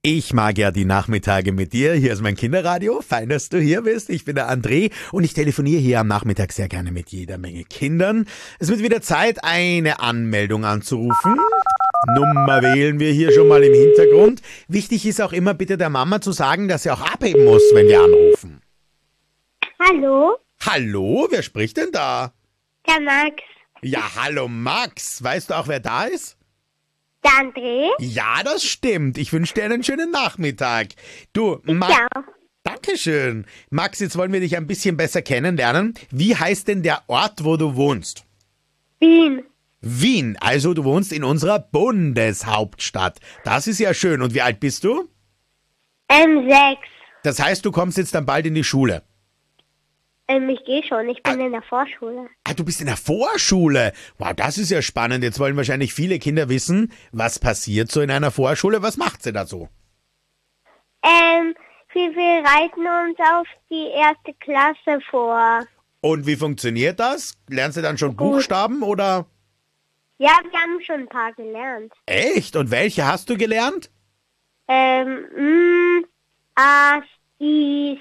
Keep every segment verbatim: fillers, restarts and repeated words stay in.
Ich mag ja die Nachmittage mit dir. Hier ist mein Kinderradio. Fein, dass du hier bist. Ich bin der André und ich telefoniere hier am Nachmittag sehr gerne mit jeder Menge Kindern. Es wird wieder Zeit, eine Anmeldung anzurufen. Nummer wählen wir hier schon mal im Hintergrund. Wichtig ist auch immer bitte der Mama zu sagen, dass sie auch abheben muss, wenn wir anrufen. Hallo, Hallo, wer spricht denn da? der Max, Ja, hallo Max. Weißt du auch, wer da ist? der André. Ja, das stimmt. Ich wünsche dir einen schönen Nachmittag. Du, Max. Ja, Dankeschön. Max, jetzt wollen wir dich ein bisschen besser kennenlernen. Wie heißt denn der Ort, wo du wohnst? Wien, Wien. Also du wohnst in unserer Bundeshauptstadt. Das ist ja schön. Und wie alt bist du? ähm, sechs. Das heißt, du kommst jetzt dann bald in die Schule. Ähm, ich gehe schon, ich bin in der Vorschule. Ah, du bist in der Vorschule. Wow, das ist ja spannend. Jetzt wollen wahrscheinlich viele Kinder wissen, was passiert so in einer Vorschule. Was macht sie da so? Ähm, wir, wir reiten uns auf die erste Klasse vor. Und wie funktioniert das? Lernst du dann schon Buchstaben oder? Ja, wir haben schon ein paar gelernt. Echt? Und welche hast du gelernt? Ähm, m, as, is,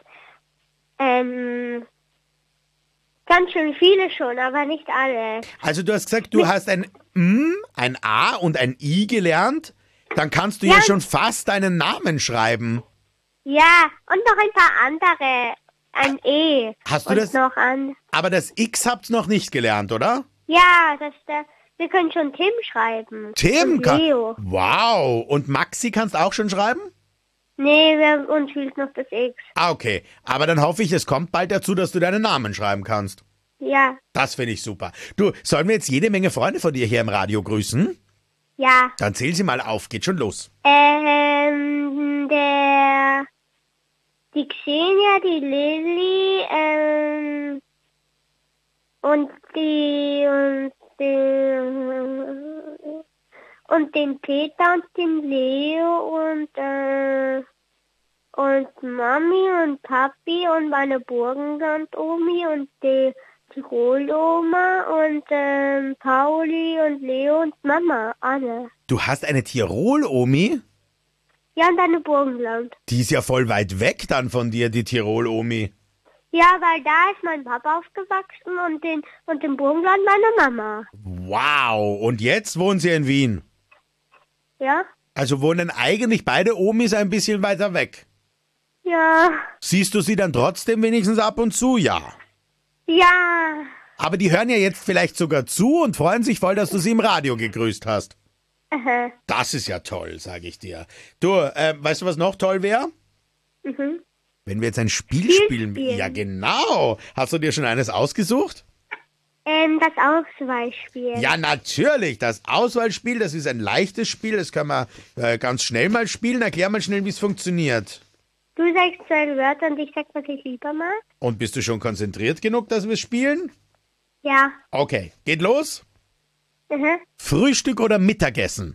ähm, ganz schön viele schon, aber nicht alle. Also du hast gesagt, du hast ein M, ein A und ein I gelernt. Dann kannst du ja, Ja. schon fast deinen Namen schreiben. Ja, und noch ein paar andere. Ein E. Hast du und das- noch an. Aber das X habt noch nicht gelernt, oder? Ja, das der. Wir können schon Tim schreiben. Tim und kann. Leo. Wow. Und Maxi kannst auch schon schreiben? Nee, wir, uns fehlt noch das X. Ah, okay. Aber dann hoffe ich, es kommt bald dazu, dass du deinen Namen schreiben kannst. Ja, Das finde ich super. Du, sollen wir jetzt jede Menge Freunde von dir hier im Radio grüßen? ja. Dann zähl sie mal auf. Geht schon los. Ähm, der. Die Xenia, die Lilly, ähm. Und die. Und den. Und den Peter und den Leo und, äh. Und Mami und Papi und meine Burgenland-Omi und die Tirol-Oma und ähm, Pauli und Leo und Mama, alle. Du hast eine Tirol-Omi? Ja, und eine Burgenland. Die ist ja voll weit weg dann von dir, die Tirol-Omi. Ja, weil da ist mein Papa aufgewachsen und den und im Burgenland meine Mama. Wow. Und jetzt wohnen sie in Wien. Ja? Also wohnen eigentlich beide Omis ein bisschen weiter weg. Ja. Siehst du sie dann trotzdem wenigstens ab und zu? Ja. Ja. Aber die hören ja jetzt vielleicht sogar zu und freuen sich voll, dass du sie im Radio gegrüßt hast. Aha. Das ist ja toll, sage ich dir. Du, äh, weißt du, was noch toll wäre? Mhm. Wenn wir jetzt ein Spiel Spiel spielen. spielen. Ja, genau. Hast du dir schon eines ausgesucht? Ähm, das Auswahlspiel. Ja, natürlich. Das Auswahlspiel, das ist ein leichtes Spiel. Das kann man äh, ganz schnell mal spielen. Erklär mal schnell, wie es funktioniert. Du sagst zwei Wörter und ich sag, was ich lieber mag. Und bist du schon konzentriert genug, dass wir spielen? Ja. Okay, geht los. Aha. Frühstück oder Mittagessen?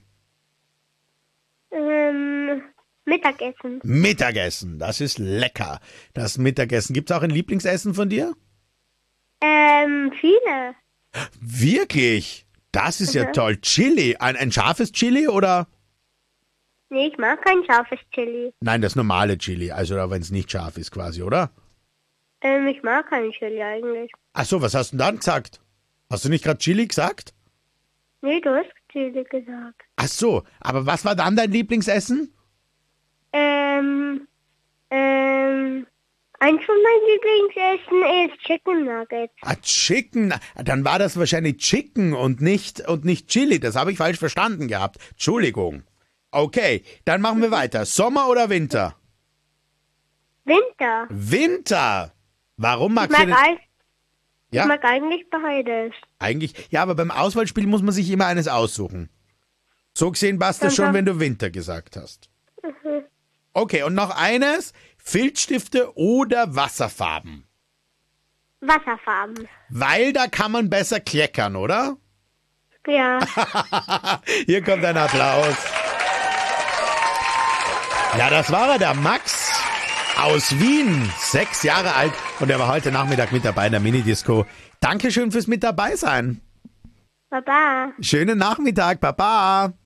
Ähm, Mittagessen. Mittagessen, das ist lecker. Das Mittagessen. Gibt's auch ein Lieblingsessen von dir? Ähm, viele. Wirklich? Das ist ja Mhm. toll. Chili. Ein, ein scharfes Chili oder? Nee, ich mag kein scharfes Chili. Nein, das normale Chili. Also wenn es nicht scharf ist quasi, oder? Ähm, ich mag kein Chili eigentlich. Ach so, was hast du denn dann gesagt? Hast du nicht gerade Chili gesagt? Nee, du hast Chili gesagt. Ach so, aber was war dann dein Lieblingsessen? Ähm, ähm, eins von meinen Lieblingsessen ist Chicken Nuggets. Ah, Chicken. Dann war das wahrscheinlich Chicken und nicht, und nicht Chili. Das habe ich falsch verstanden gehabt. Entschuldigung. Okay, dann machen wir weiter. Sommer oder Winter? Winter. Winter. Warum Ich magst du mag, denn? eig- Ja, ich mag eigentlich beides. eigentlich. Ja, aber beim Auswahlspiel muss man sich immer eines aussuchen. So gesehen passt das Dann schon, sag- wenn du Winter gesagt hast. Mhm. Okay, und noch eines. Filzstifte oder Wasserfarben? Wasserfarben. Weil da kann man besser kleckern, oder? Ja. Hier kommt ein Applaus. Ja, das war er, der Max aus Wien, sechs Jahre alt, und er war heute Nachmittag mit dabei in der Minidisco. Dankeschön fürs mit dabei sein. Baba. Schönen Nachmittag, Baba.